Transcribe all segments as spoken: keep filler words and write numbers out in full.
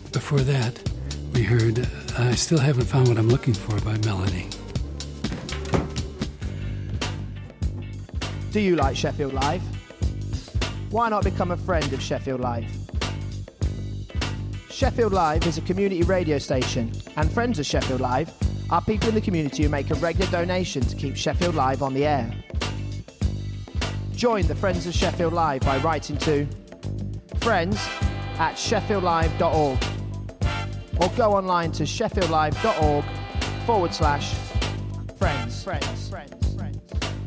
before that, we heard I Still Haven't Found What I'm Looking For by Melanie. Do you like Sheffield Live? Why not become a friend of Sheffield Live? Sheffield Live is a community radio station, and friends of Sheffield Live are people in the community who make a regular donation to keep Sheffield Live on the air. Join the Friends of Sheffield Live by writing to friends at sheffield live dot org or go online to sheffieldlive.org forward slash friends. Friends, friends, friends.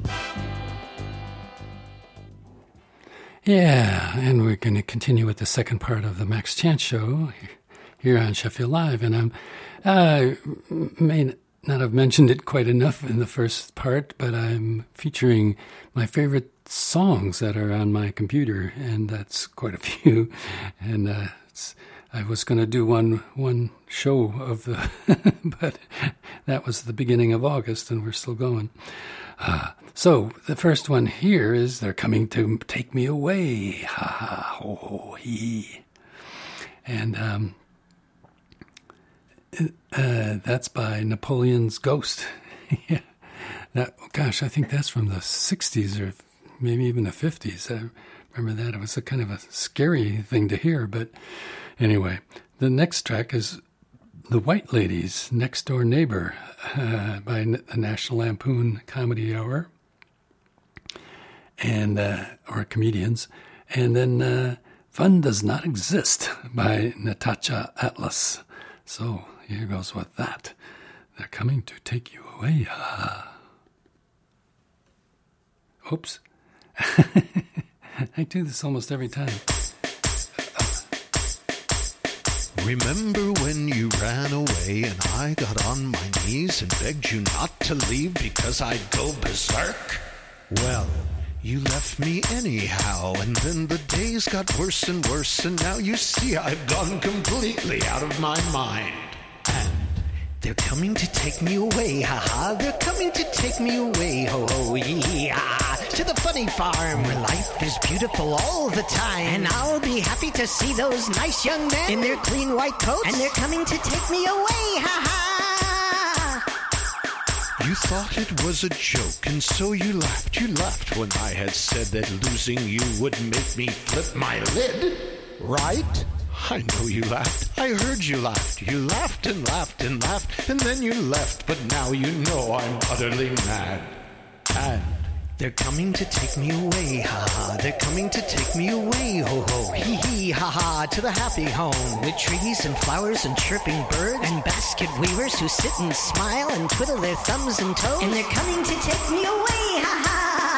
Yeah, and we're going to continue with the second part of the Max Chance Show here on Sheffield Live. And I'm, I uh, may not have mentioned it quite enough in the first part, but I'm featuring my favorite songs that are on my computer, and that's quite a few. And uh, it's, I was going to do one one show of the, but that was the beginning of August, and we're still going. Uh, so the first one here is They're Coming to Take Me Away. Ha ha ho ho hee. And um, uh, that's by Napoleon's Ghost. Yeah. That, gosh, I think that's from the sixties or maybe even the fifties. I remember that. It was a kind of a scary thing to hear. But anyway, the next track is The White Ladies, Next Door Neighbor, uh, by the National Lampoon Comedy Hour, and uh, or comedians. And then uh, Fun Does Not Exist by Natasha Atlas. So here goes with that. They're coming to take you away. Ah. Oops. I do this almost every time. Remember when you ran away and I got on my knees and begged you not to leave because I'd go berserk? Well, you left me anyhow, and then the days got worse and worse, and now you see I've gone completely out of my mind. And they're coming to take me away, ha-ha. They're coming to take me away, ho-ho, yee-ha. To the funny farm where life is beautiful all the time. And I'll be happy to see those nice young men in their clean white coats. And they're coming to take me away, ha-ha. You thought it was a joke, and so you laughed. You laughed when I had said that losing you would make me flip my lid, right? I know you laughed. I heard you laughed. You laughed and laughed and laughed, and then you left. But now you know I'm utterly mad. And they're coming to take me away, ha-ha. They're coming to take me away, ho-ho, hee-hee, ha-ha. To the happy home with trees and flowers and chirping birds and basket weavers who sit and smile and twiddle their thumbs and toes. And they're coming to take me away, ha-ha.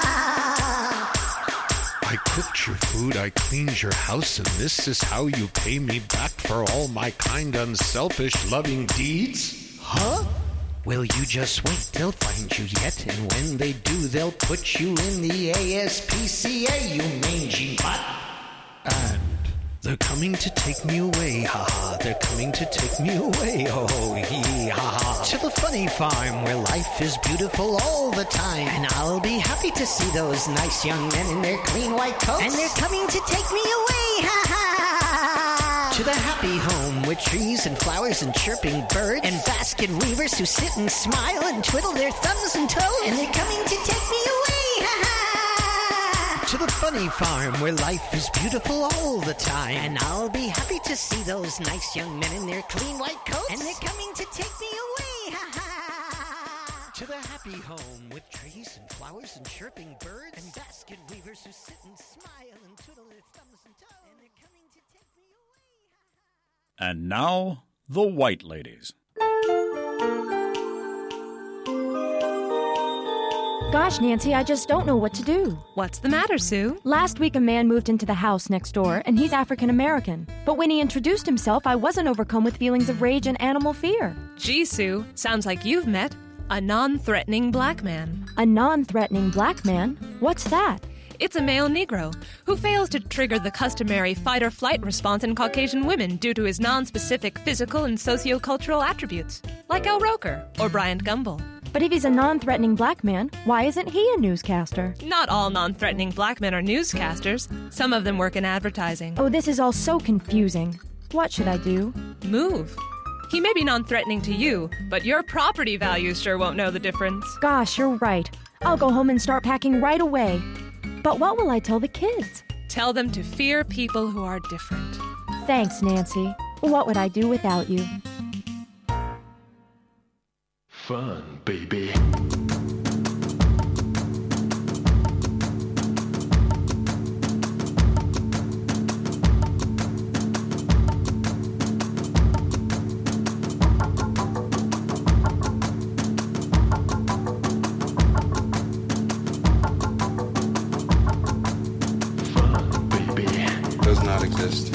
I cooked your food, I cleaned your house, and this is how you pay me back for all my kind, unselfish, loving deeds? Huh? Well, you just wait, they'll find you yet, and when they do, they'll put you in the A S P C A, you mangy butt. And they're coming to take me away, ha-ha. They're coming to take me away, oh, hee, ha-ha. To the funny farm where life is beautiful all the time. And I'll be happy to see those nice young men in their clean white coats. And they're coming to take me away, ha-ha. To the happy home with trees and flowers and chirping birds and basket weavers who sit and smile and twiddle their thumbs and toes. And they're coming to take me away, ha-ha. To the funny farm where life is beautiful all the time. And I'll be happy to see those nice young men in their clean white coats. And they're coming to take me away, ha-ha. To the happy home with trees and flowers and chirping birds and basket weavers who sit and smile and twiddle their thumbs and toes. And they're coming to take me away, ha-ha. And now, the White Ladies. Gosh, Nancy, I just don't know what to do. What's the matter, Sue? Last week, a man moved into the house next door, and he's African American. But when he introduced himself, I wasn't overcome with feelings of rage and animal fear. Gee, Sue, sounds like you've met a non-threatening black man. A non-threatening black man? What's that? It's a male Negro who fails to trigger the customary fight-or-flight response in Caucasian women due to his non-specific physical and socio-cultural attributes, like Al Roker or Bryant Gumbel. But if he's a non-threatening black man, why isn't he a newscaster? Not all non-threatening black men are newscasters. Some of them work in advertising. Oh, this is all so confusing. What should I do? Move. He may be non-threatening to you, but your property values sure won't know the difference. Gosh, you're right. I'll go home and start packing right away. But what will I tell the kids? Tell them to fear people who are different. Thanks, Nancy. What would I do without you? Fun, baby. Fun, baby. Does not exist.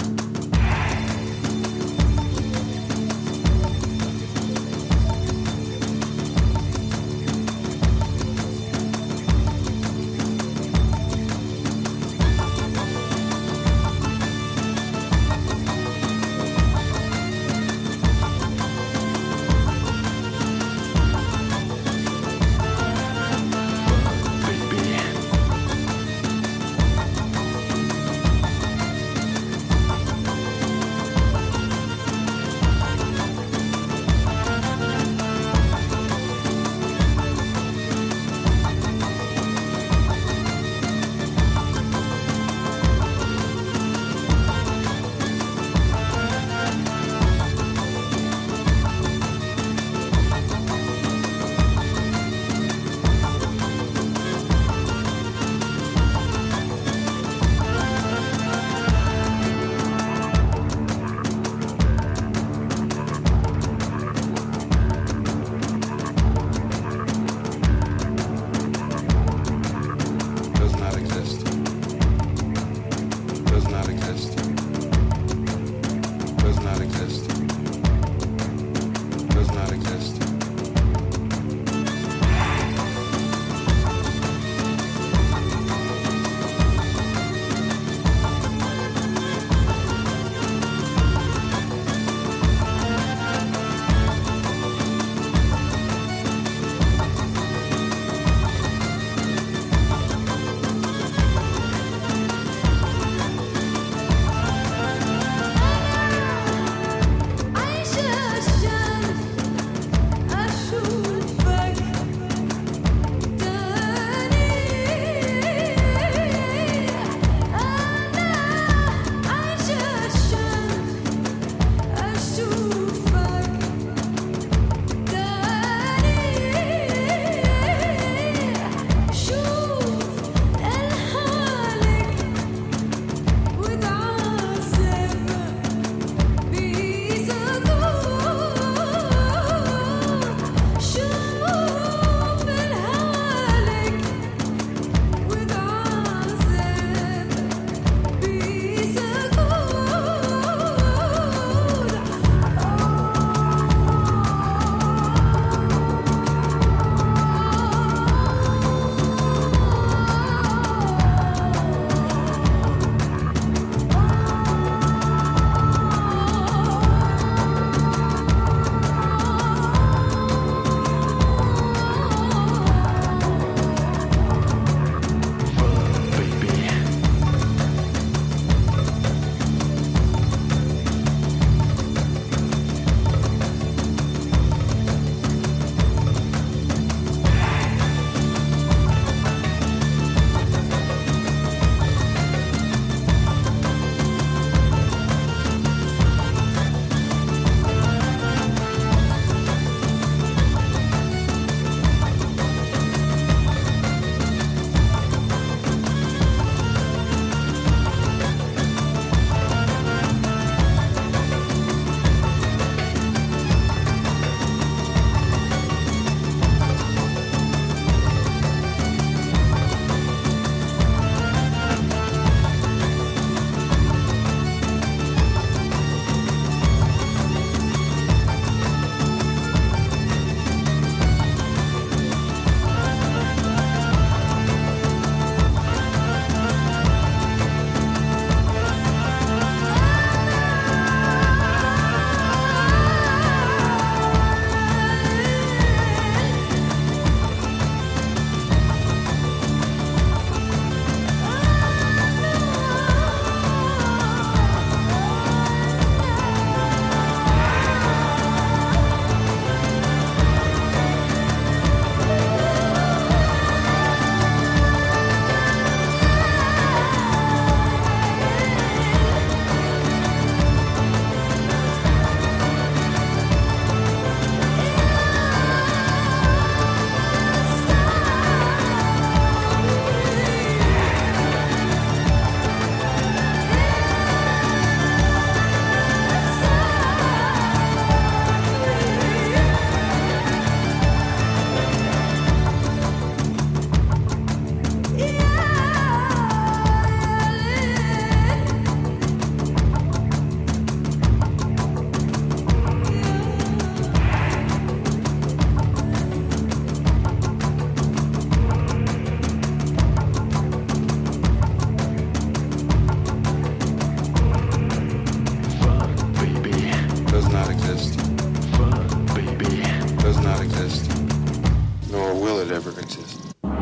Does not exist. Fun, baby. Does not exist. Nor will it ever exist.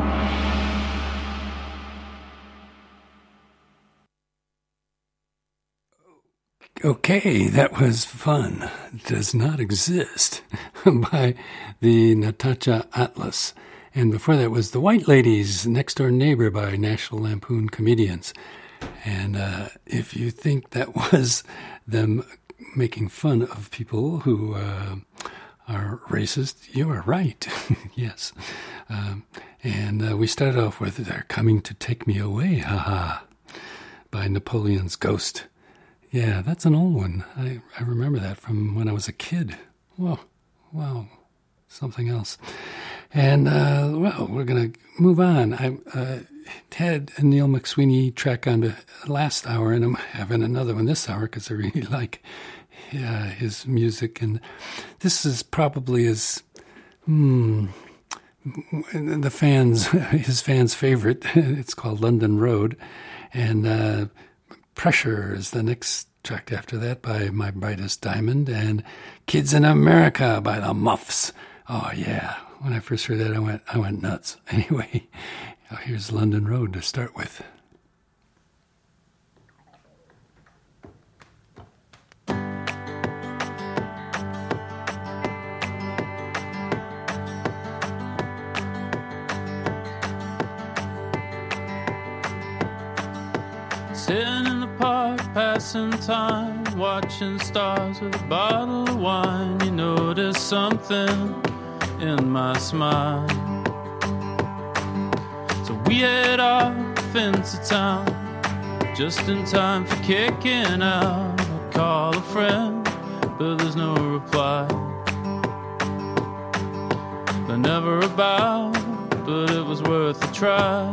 Okay, that was Fun. Does Not Exist by the Natasha Atlas. And before that was The White Ladies, Next Door Neighbor by National Lampoon Comedians. And uh, if you think that was them making fun of people who uh, are racist, you are right. Yes. Um, and uh, we started off with They're Coming to Take Me Away, haha, by Napoleon's Ghost. Yeah, that's an old one. I, I remember that from when I was a kid. Whoa, wow, something else. And, uh, well, we're going to move on. I uh, had a Neil McSweeney track on the last hour, and I'm having another one this hour because I really like uh, his music. And this is probably his, hmm, the fans, his fans' favorite. It's called London Road. And, uh, Pressure is the next track after that by My Brightest Diamond, and Kids in America by the Muffs. Oh yeah, when I first heard that, I went, I went nuts. Anyway, here's London Road to start with. Sitting in the park, passing time, watching stars with a bottle of wine. You notice something in my smile. So we head off into town, just in time for kicking out. I call a friend, but there's no reply. They're never about, but it was worth a try.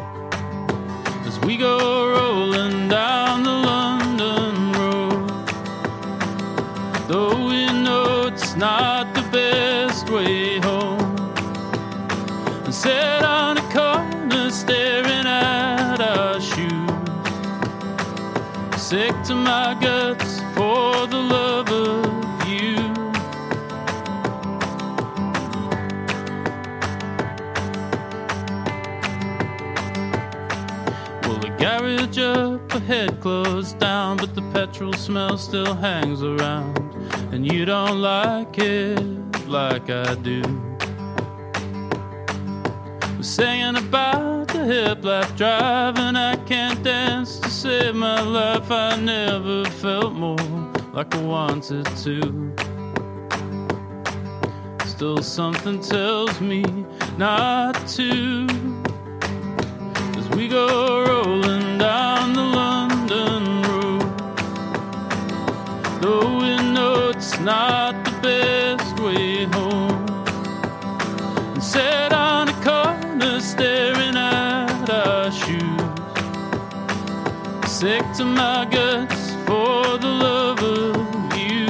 We go rolling down the London road, though we know it's not the best way home. And sat on a corner staring at our shoes, sick to my guts for the love of you. Garage up ahead closed down, but the petrol smell still hangs around, and you don't like it like I do. We're singing about the hip lap drive, and I can't dance to save my life. I never felt more like I wanted to. Still something tells me not to. We go rolling down the London road, though we know it's not the best way home. And sat on a corner staring at our shoes, sick to my guts for the love of you.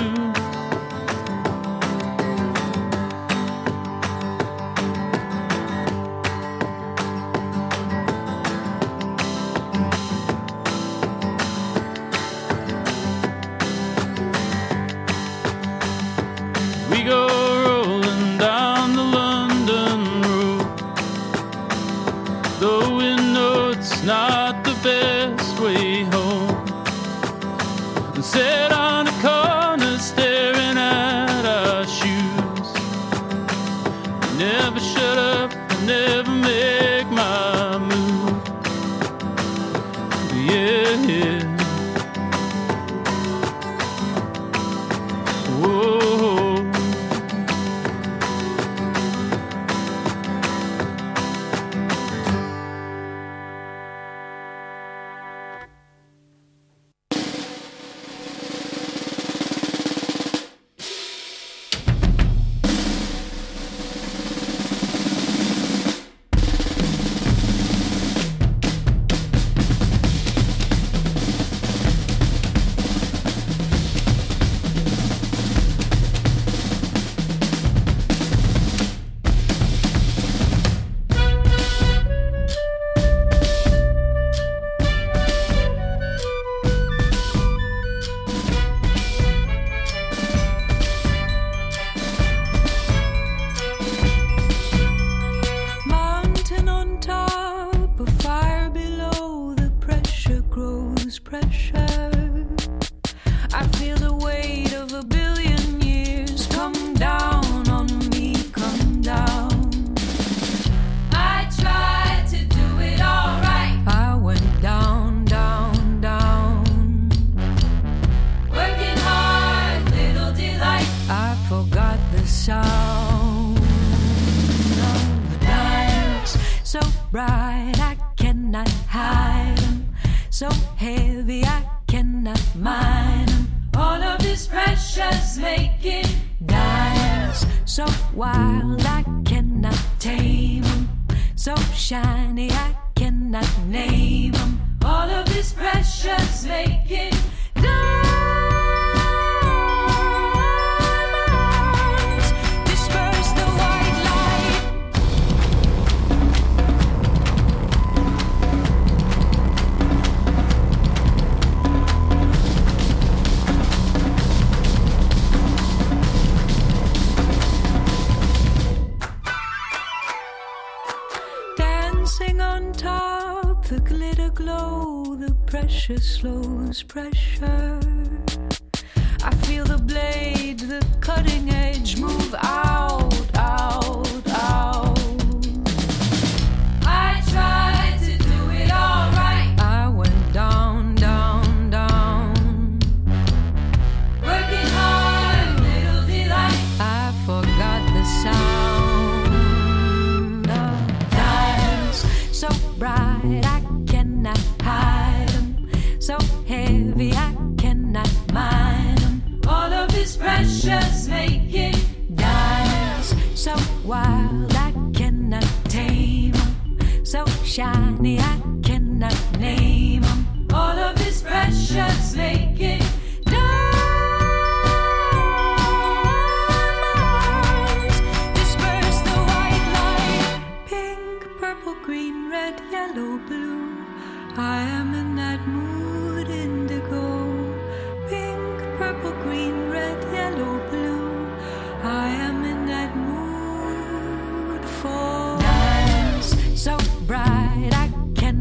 We go rolling down the London road, though we know it's not the best way home. And said sound of diamonds, so bright I cannot hide them, so heavy I cannot mine them. All of this precious making diamonds, so wild I cannot tame them, so shiny I cannot name them. All of this precious making diamonds. The glitter glow, the pressure slows pressure. I feel the blade, the cutting edge move out, out, out. I tried to do it all right. I went down, down, down. Working hard, little delight. I forgot the sound of diamonds, so bright I cannot hide them, so heavy I cannot mine them. All of this precious making diamonds, so wild I cannot tame them, so shiny I cannot name them. All of this precious making diamonds. Disperse the white light, pink, purple, green, red, yellow, blue. I am in that mood, indigo. Pink, purple, green, red, yellow, blue. I am in that mood for diamonds, so bright I can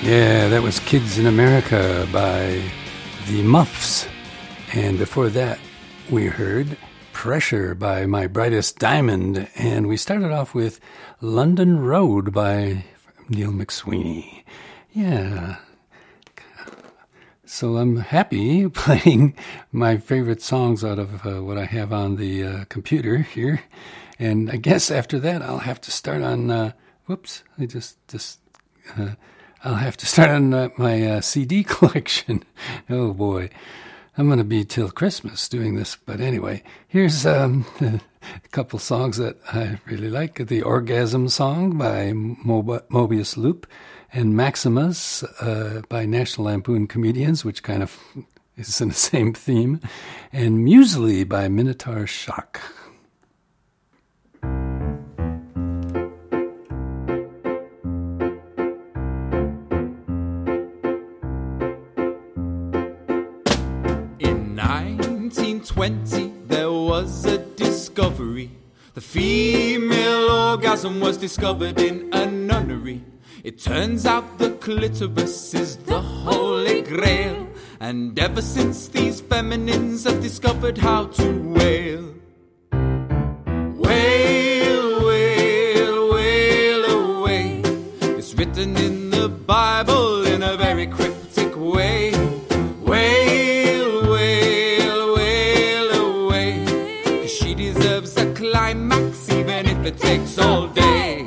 Yeah, that was Kids in America by the Muffs. And before that, we heard Pressure by My Brightest Diamond. And we started off with London Road by Neil McSweeney. Yeah. So I'm happy playing my favorite songs out of uh, what I have on the uh, computer here. And I guess after that, I'll have to start on, uh, whoops, I just, just, uh, I'll have to start on uh, my uh, C D collection. Oh boy, I'm going to be till Christmas doing this. But anyway, here's um, a couple songs that I really like. The Orgasm Song by Mob- Mobius Loop and Maximus uh, by National Lampoon Comedians, which kind of is in the same theme. And Muesli by Minotaur Shock. nineteen twenty, there was a discovery. The female orgasm was discovered in a nunnery. It turns out the clitoris is the holy grail, and ever since these feminines have discovered how to wail. Wail, wail, wail away. It's written in the Bible in a very cryptic way. Wail, wail, wail away, 'cause she deserves a climax even if it takes all day.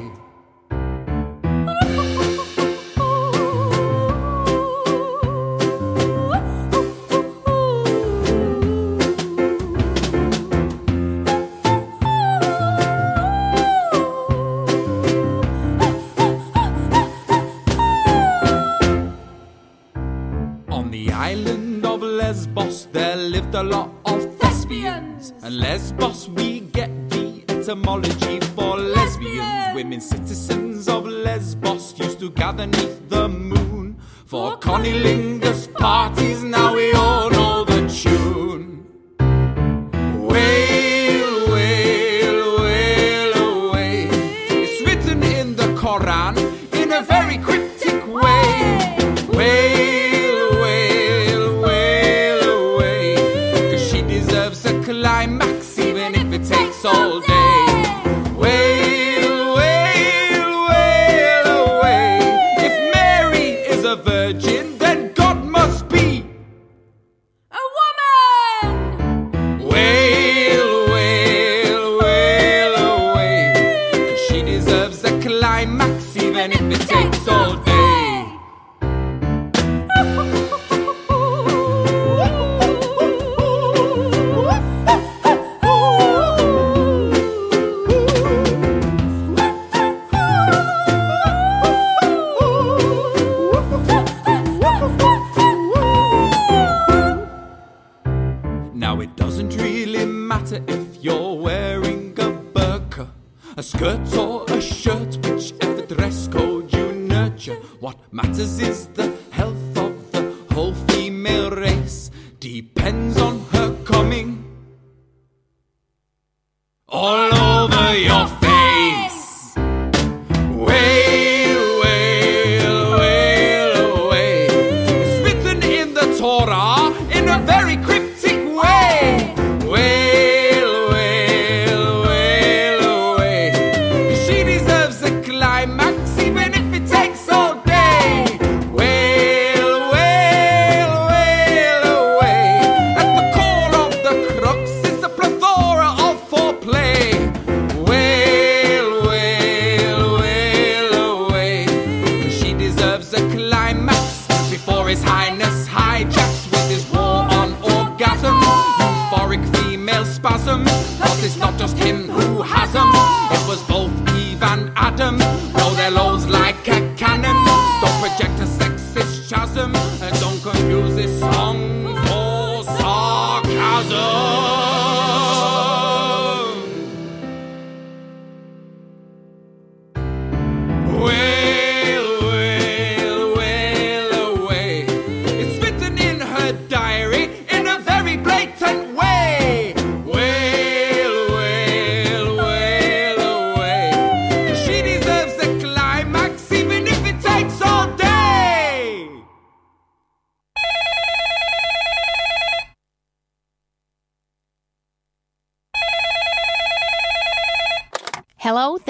Lesbos, there lived a lot of thespians. And Lesbos, we get the etymology for lesbians. Women citizens of Lesbos used to gather neath the moon for cunnilingus parties. Now we all know the tune. Wail, wail, wail away. It's written in the Quran in a very cryptic way. Wail. Climax even if it takes all day. Wail, wail, wail away. If Mary is a virgin, then God must be a woman. Wail, wail, wail away, 'cause she deserves a climax even if it takes all day. If you're wearing a burqa, a skirt or a shirt, whichever dress code you nurture, what matters is the health of the whole female race. Depends on her coming all over your face. Wail, wail, wail away. It's written in the Torah in a very cryptic way. Wail. His Highness hijacks with his war on orgasm. Euphoric female spasm. But it's not just him who has them. It was both Eve and Adam. Roll their lows like a cannon. Don't project a sexist chasm. And don't confuse this song for sarcasm. She deserves a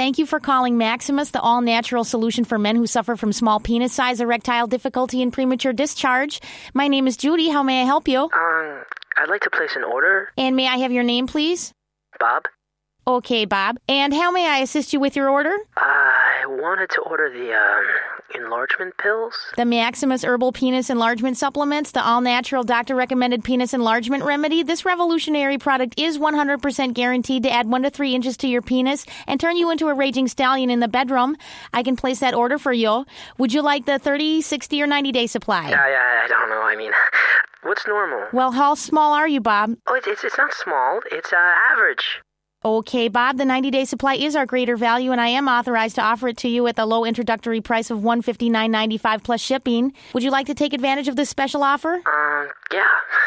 Thank you for calling Maximus, the all-natural solution for men who suffer from small penis size, erectile difficulty, and premature discharge. My name is Judy. How may I help you? Um, I'd like to place an order. And may I have your name, please? Bob? Okay, Bob. And how may I assist you with your order? I wanted to order the, um, enlargement pills. The Maximus Herbal Penis Enlargement Supplements, the all-natural doctor-recommended penis enlargement remedy. This revolutionary product is one hundred percent guaranteed to add one to three inches to your penis and turn you into a raging stallion in the bedroom. I can place that order for you. Would you like the thirty, sixty, or ninety-day supply? Yeah, yeah, I don't know. I mean, what's normal? Well, how small are you, Bob? Oh, it's, it's, it's not small. It's, uh, average. Okay, Bob, the ninety-day supply is our greater value, and I am authorized to offer it to you at the low introductory price of one hundred fifty-nine dollars and ninety-five cents plus shipping. Would you like to take advantage of this special offer? Um, yeah.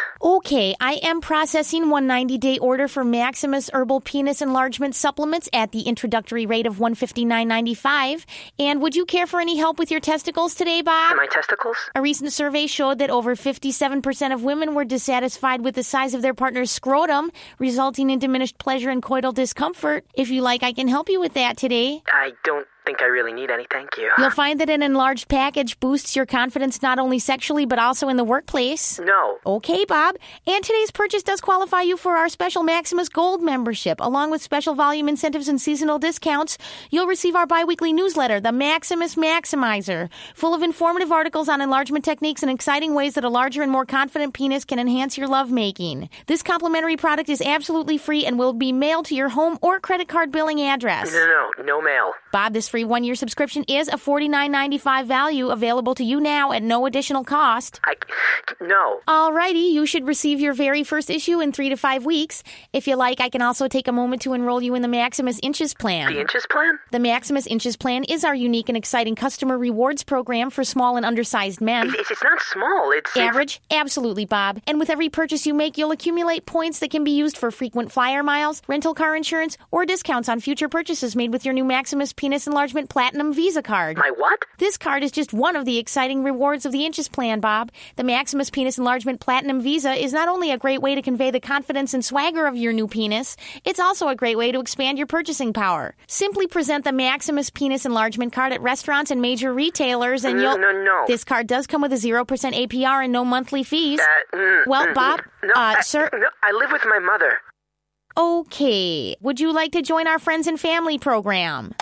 Okay, I am processing one ninety-day order for Maximus Herbal Penis Enlargement Supplements at the introductory rate of one hundred fifty-nine dollars and ninety-five cents. And would you care for any help with your testicles today, Bob? My testicles? A recent survey showed that over fifty-seven percent of women were dissatisfied with the size of their partner's scrotum, resulting in diminished pleasure and coital discomfort. If you like, I can help you with that today. I don't think I really need any, thank you. You'll find that an enlarged package boosts your confidence not only sexually but also in the workplace. No. Okay, Bob. And today's purchase does qualify you for our special Maximus Gold membership. Along with special volume incentives and seasonal discounts, you'll receive our bi-weekly newsletter, the Maximus Maximizer, full of informative articles on enlargement techniques and exciting ways that a larger and more confident penis can enhance your lovemaking. This complimentary product is absolutely free and will be mailed to your home or credit card billing address. No, no, no mail. Bob, this free one-year subscription is a forty-nine ninety-five value available to you now at no additional cost. I... No. Alrighty, you should receive your very first issue in three to five weeks. If you like, I can also take a moment to enroll you in the Maximus Inches Plan. The Inches Plan? The Maximus Inches Plan is our unique and exciting customer rewards program for small and undersized men. It's, it's not small, it's... Average? It's... Absolutely, Bob. And with every purchase you make, you'll accumulate points that can be used for frequent flyer miles, rental car insurance, or discounts on future purchases made with your new Maximus Penis Enlargement Platinum Visa card. My what? This card is just one of the exciting rewards of the Inches Plan, Bob. The Maximus Penis Enlargement Platinum Visa is not only a great way to convey the confidence and swagger of your new penis, it's also a great way to expand your purchasing power. Simply present the Maximus Penis Enlargement card at restaurants and major retailers and you'll... No, no. This card does come with a zero percent A P R and no monthly fees. Uh, mm, well, mm, Bob, no, uh, I, sir... No, I live with my mother. Okay. Would you like to join our Friends and Family program?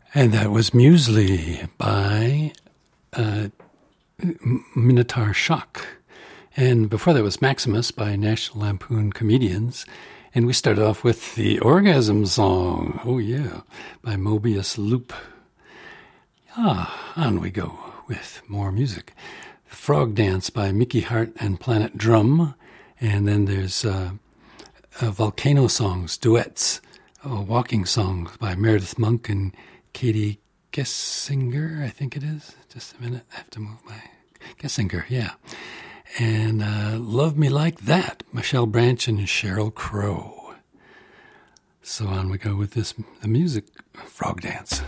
And that was Muesli by uh, Minotaur Shock. And before that was Maximus by National Lampoon Comedians. And we started off with the Orgasm Song, oh yeah, by Mobius Loop. Ah, on we go with more music. Frog Dance by Mickey Hart and Planet Drum. And then there's uh, uh, Volcano Songs, Duets, uh, Walking Songs by Meredith Monk and Katie Gessinger, I think it is. Just a minute, I have to move my... Gessinger, yeah. And uh, Love Me Like That, Michelle Branch and Sheryl Crow. So on we go with this, the music, Frog Dance.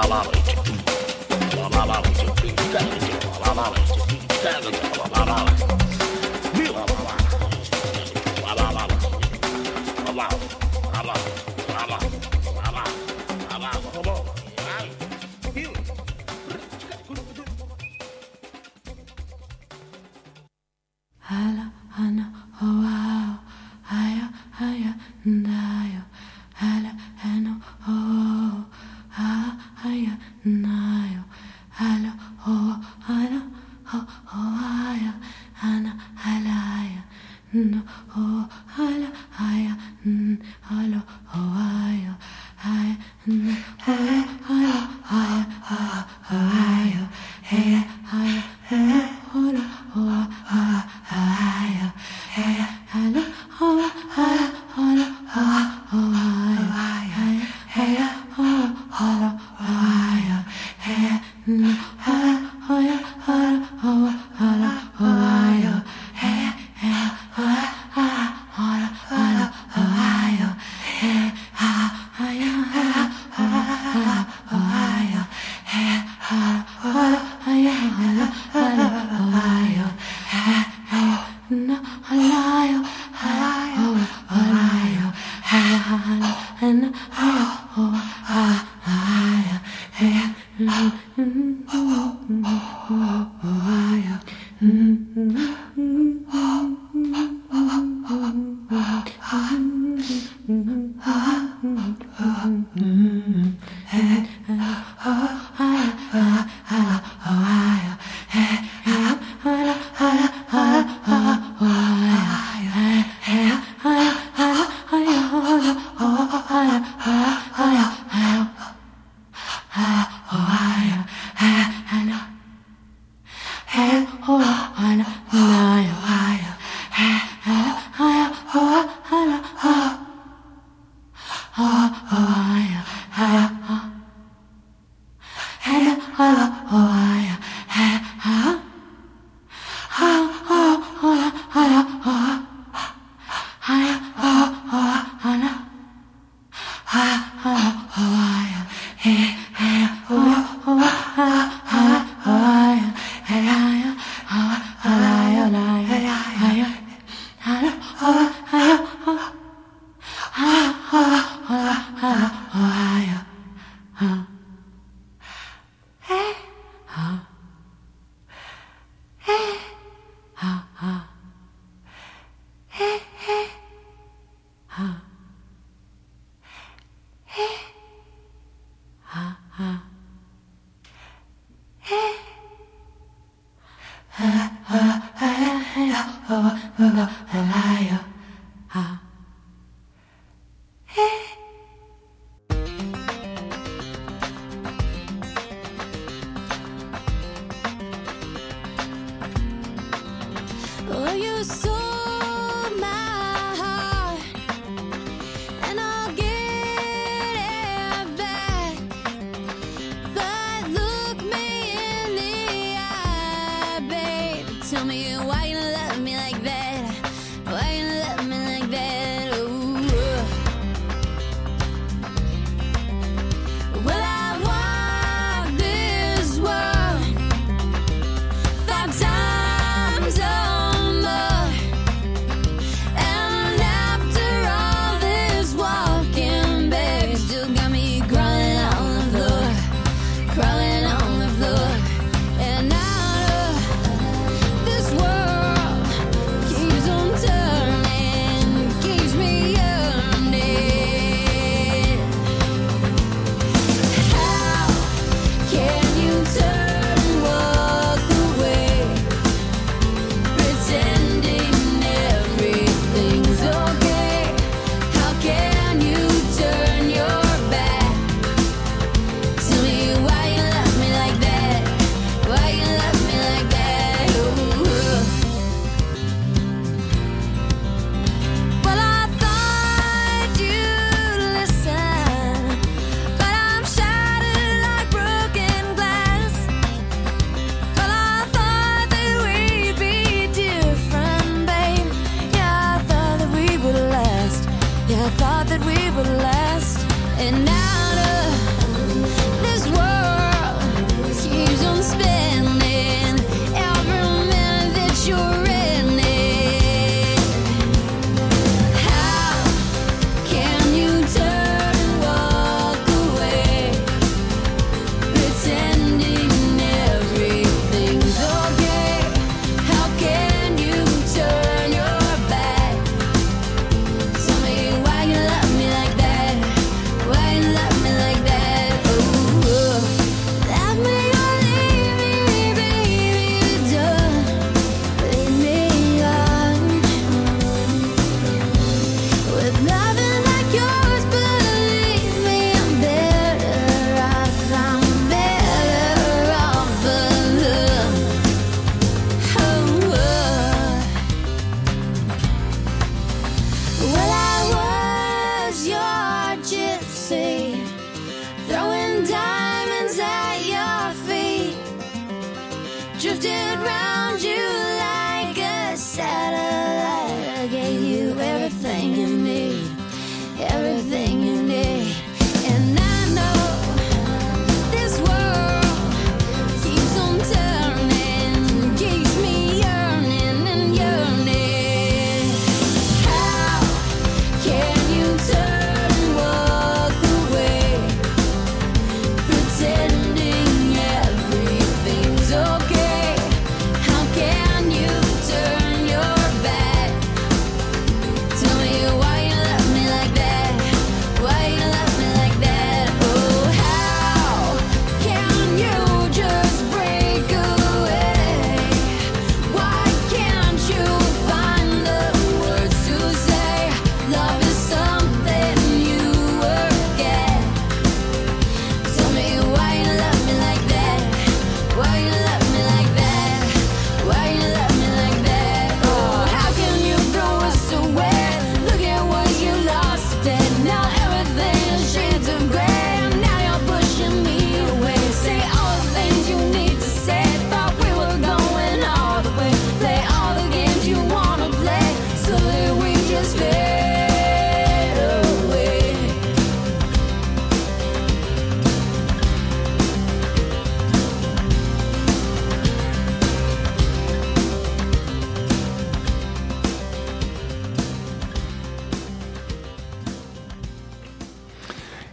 Five times or more.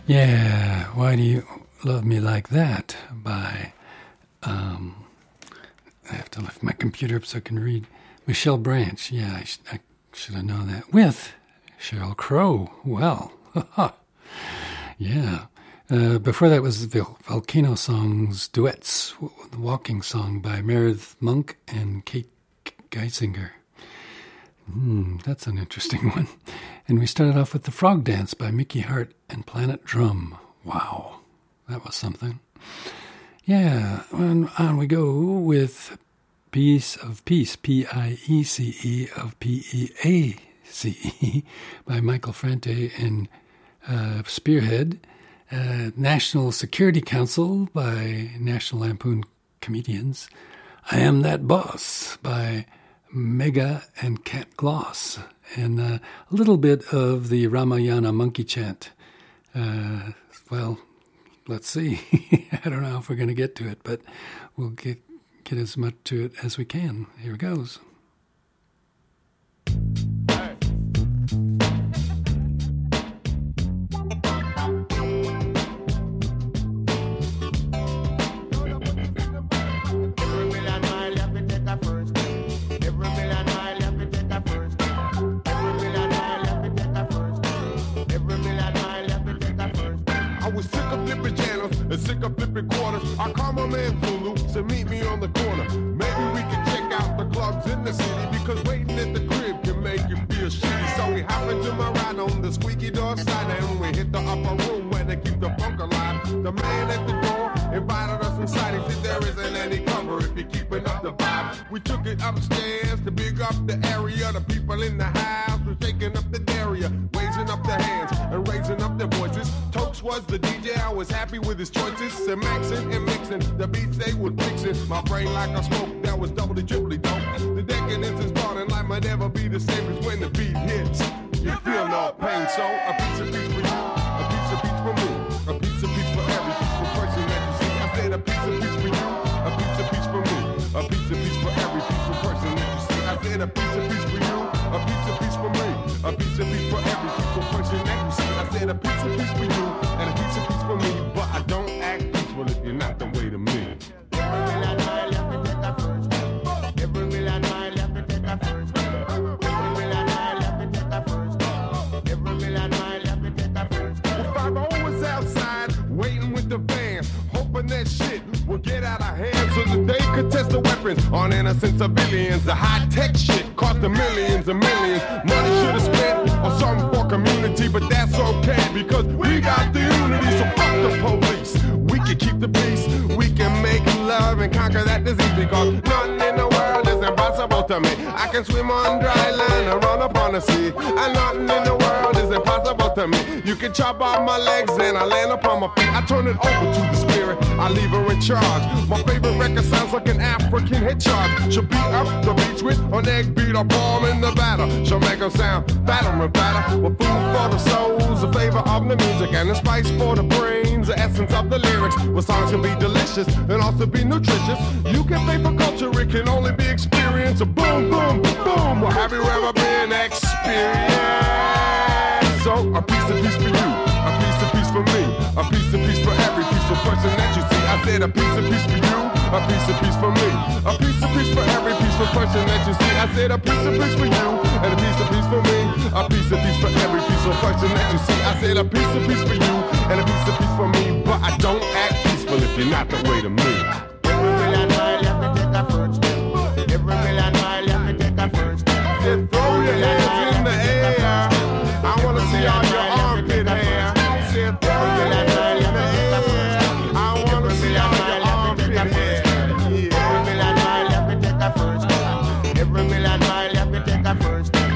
Yeah, Why Do You Love Me Like That by, um, I have to lift my computer up so I can read, Michelle Branch. Yeah, I, sh- I should have known that. With Sheryl Crow. Well, yeah. Uh, before that was the Volcano Songs Duets, the Walking Song by Meredith Monk and Kate Geisinger. Hmm, that's an interesting one. And we started off with The Frog Dance by Mickey Hart and Planet Drum. Wow, that was something. Yeah, and on we go with Piece of Peace, P I E C E of P E A C E by Michael Franti and uh, Spearhead. Uh, National Security Council by National Lampoon Comedians. I Am That Boss by Mega and Cat Gloss. And uh, a little bit of the Ramayana Monkey Chant. Uh, well, let's see. I don't know if we're going to get to it, but we'll get, get as much to it as we can. Here it goes. Sick of flipping quarters. I call my man Zulu to meet me on the corner. Maybe we can check out the clubs in the city, because waiting at the crib can make you feel shitty. So we hop into my ride on the squeaky door side, and we hit the upper room where they keep the funk alive. The man at the door invited us inside. He said there isn't any cover if you're keeping up the vibe. We took it upstairs to big up the area. The people in the house were shaking up the area, raising up their hands and raising up their voices. Tokes was the D J, I was happy with his choices. And maxing and mixing, the beats they was fixing. My brain like a smoke that was doubly, triply dope. The decadence is gone and life might never be the same as when the beat hits. You feel no pain, so a piece of peace for you, a piece of peace for me, a piece of peace for every peaceful person that you see. I said a piece of peace for you, a piece of peace for me, a piece of peace for every peaceful person that you see. I said a piece of peace for you, a piece of peace for me, a piece of peace for every peaceful person that you see. I said a piece of peace for you and a piece of peace for me, but I don't act peaceful if you're not the way to me. Every million mile left to take a first step. Every million mile left to take a first step. Every million mile left to take a first step. Every million mile left to take a first step. Five was outside waiting with the van, hoping that shit will get out of hand so that they could test the weapons on innocent civilians. The high-tech shit cost the millions and millions. Money should have spent on something for community, but that's okay because we got the unity, so fuck the police. We can keep the peace, we can make love and conquer that disease, because nothing in the world is impossible to me. I can swim on dry land and run upon the sea, and nothing in the world is impossible to me. You can chop off my legs and I land upon my feet. I turn it over to the spirit, I leave her in charge. My favorite record sounds like an African hit chart. She'll beat up the beats with an egg beat or palm in the batter. She'll make them sound fatter and fatter, with food for the souls, the flavor of the music, and the spice for the brains, the essence of the lyrics. Well, songs can be delicious and also be nutritious. You can pay for culture, it can only be experienced. A boom, boom, boom. Well, have you ever been experienced? So, a piece of peace for you, a piece of peace for me, a piece of peace for every peaceful person that you see. I said a piece of peace for you, a piece of peace for me, a piece of peace for every peaceful person that you see. I said a piece of peace for you, and a piece of peace for me, a piece of peace for every peaceful person that you see. I said a piece of peace for you, and a piece of peace for me, but I don't act peaceful if you're not the way to me. Every million mile left to take a first step. Every million mile left to take a first step. Said throw your hands in the air. I wanna see all your armpit hair. Said throw your hands in the air. I wanna see all your armpit hair. Every million mile left to take a first step. Every million mile left to take a first step.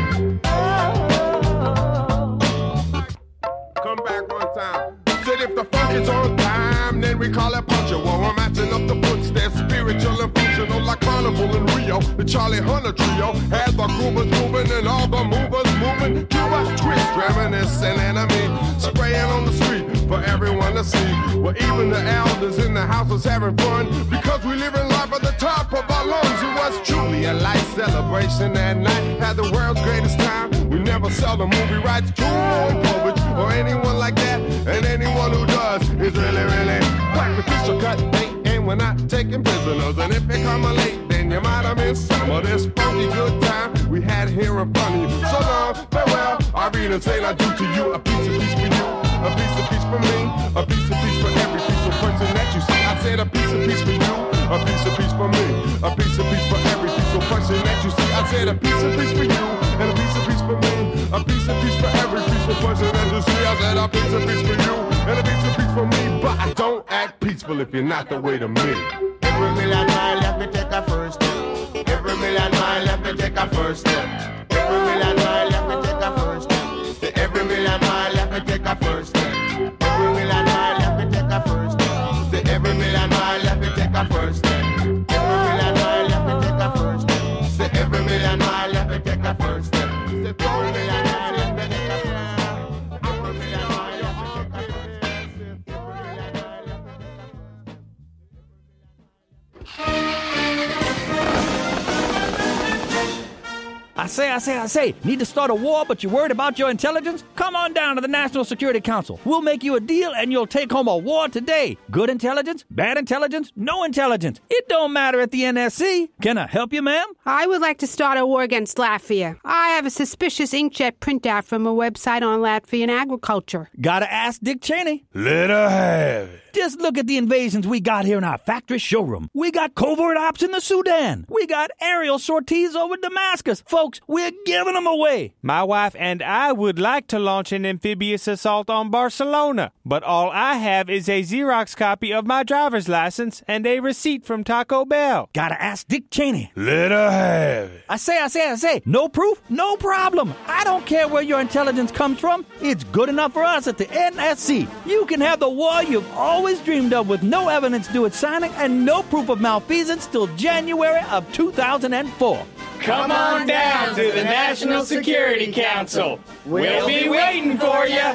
Come back one time. Said if the funk is on time, then we call it punctual. We're matching up the footsteps, spiritual and functional, like Carnival in Rio. The Charlie Hunter trio had the groovers moving and all the movers moving. Cuba twist, reminiscing enemy, spraying on the street for everyone to see. Well, even the elders in the house was having fun, because we live in life at the top of our lungs. It was truly a light celebration that night. Had the world's greatest time. We never sell the movie rights to Roy Povich. or anyone like that. And anyone who does is really, really whack. The fish are cut bait and we're not taking prisoners. And if they come late, then you might have missed some of this funky good time we had here in front of you. So long, farewell, I'll read and say I do to you. A piece of piece for you, a piece of piece for me, a piece of piece for every piece of person that you see. I said a piece of piece for you, a piece of piece for me, a piece of piece for every piece of person that you see. I said a piece of piece for you, and a piece of piece for me, a piece of piece for every piece of person that you see. I said a piece of piece for you, and a piece of piece for me, but I don't act peaceful if you're not the way to me. Every million mile, let me take a first step. Every million mile, let me take a first step. Every million mile, let me take a first step. Every million mile, let me take a first step. Every million mile, let me take a first step. Every million mile, let me take a first step. Every million mile, let me take a first step. Every million mile, let me take a first step. Every million mile, let me take a first step. I say, I say, I say, need to start a war, but you're worried about your intelligence? Come on down to the National Security Council. We'll make you a deal and you'll take home a war today. Good intelligence, bad intelligence, no intelligence. It don't matter at the N S C. Can I help you, ma'am? I would like to start a war against Latvia. I have a suspicious inkjet printout from a website on Latvian agriculture. Gotta ask Dick Cheney. Let her have it. Just look at the invasions we got here in our factory showroom. We got covert ops in the Sudan. We got aerial sorties over Damascus. Folks, we're giving them away. My wife and I would like to launch an amphibious assault on Barcelona, but all I have is a Xerox copy of my driver's license and a receipt from Taco Bell. Gotta ask Dick Cheney. Let her have it. I say, I say, I say, no proof, no problem. I don't care where your intelligence comes from. It's good enough for us at the N S C. You can have the war you've always always dreamed of with no evidence due at signing and no proof of malfeasance till January of two thousand four. Come on down to the National Security Council. We'll be waiting for you.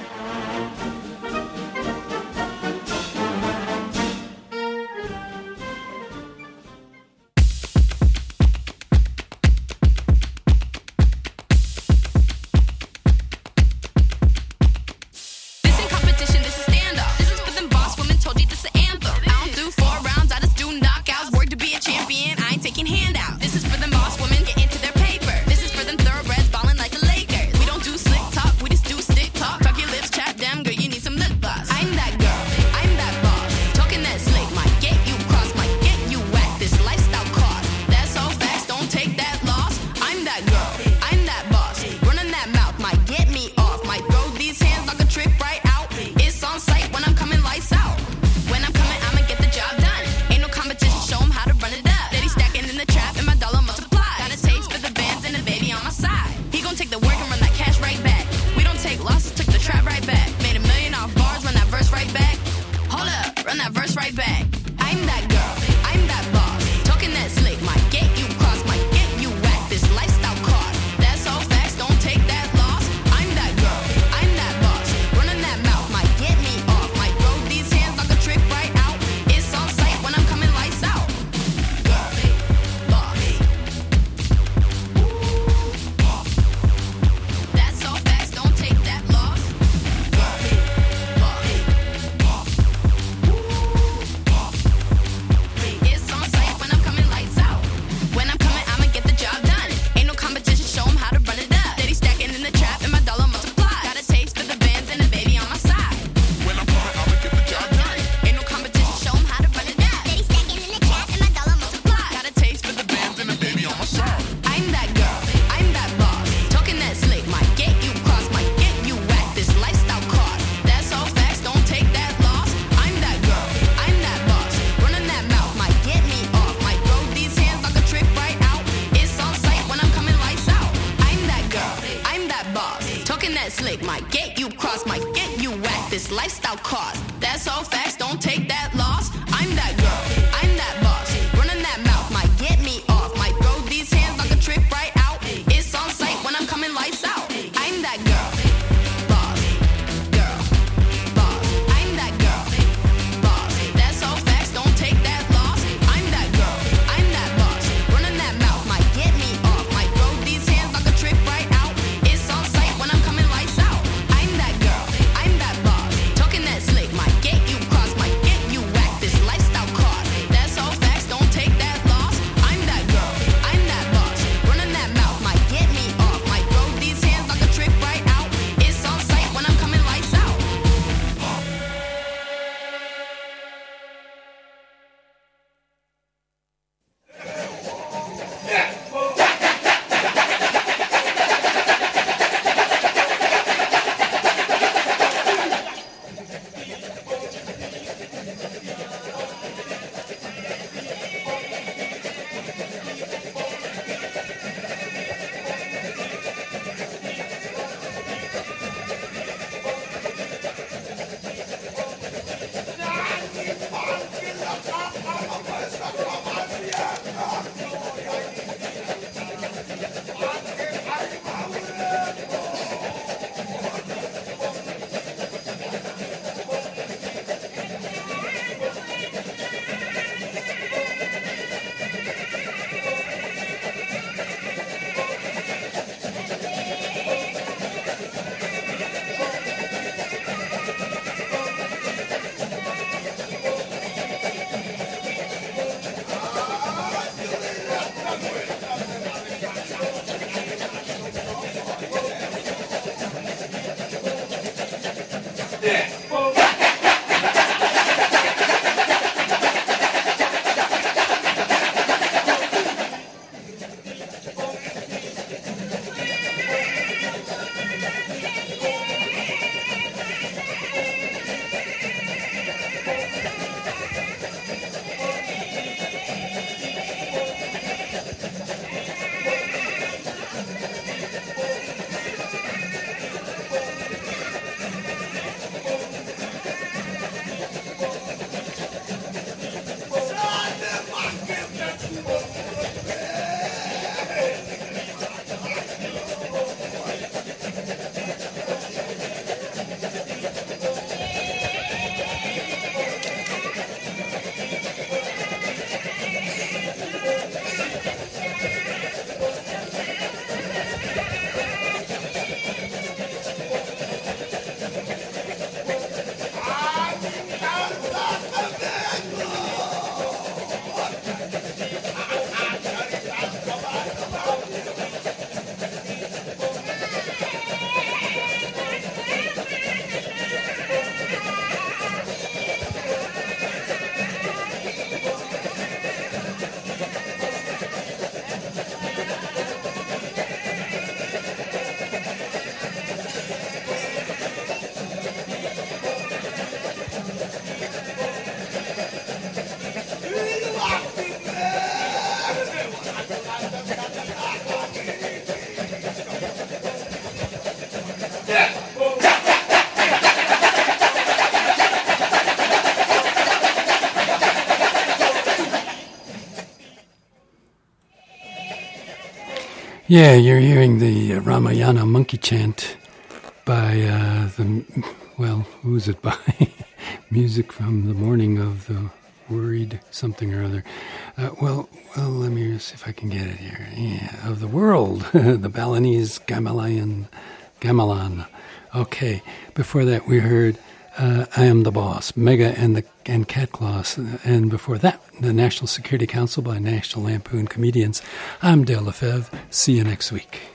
Yeah, you're hearing the Ramayana monkey chant by uh, the, well, who's it by? Music from the morning of the worried something or other. Uh, well, well, let me see if I can get it here. Yeah, of the world, the Balinese Gamelan. Gamelan. Okay, before that we heard uh, I Am the Boss, Mega and the and Cat Claws, and before that, the National Security Council by National Lampoon Comedians. I'm Dale Lefebvre. See you next week.